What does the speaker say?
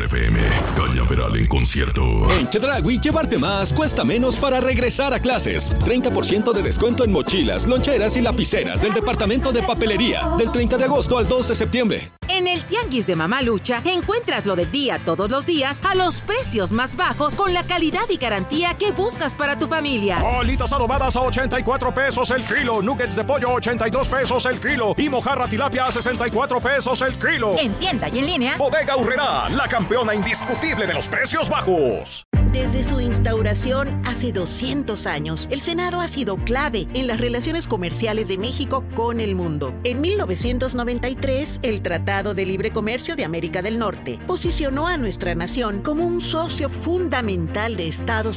FM, Cañaveral en concierto. En Chedraui, llevarte más cuesta menos para regresar a clases. 30% de descuento en mochilas, loncheras y lapiceras del departamento de papelería. Del 30 de agosto al 2 de septiembre. En el Tianguis de Mamalucha encuentras lo del día todos los días a los precios más bajos con la calidad y garantía que buscas para tu familia. Olitas adobadas a 84 pesos el kilo, nuggets de pollo a 82 pesos el kilo y mojarra tilapia a 64 pesos el kilo. En tienda y en línea. Bodega Aurrerá, la campeona indiscutible de los precios bajos. Desde su instauración hace 200 años, el Senado ha sido clave en las relaciones comerciales de México con el mundo. En 1993, el Tratado de Libre Comercio de América del Norte posicionó a nuestra nación como un socio fundamental de Estados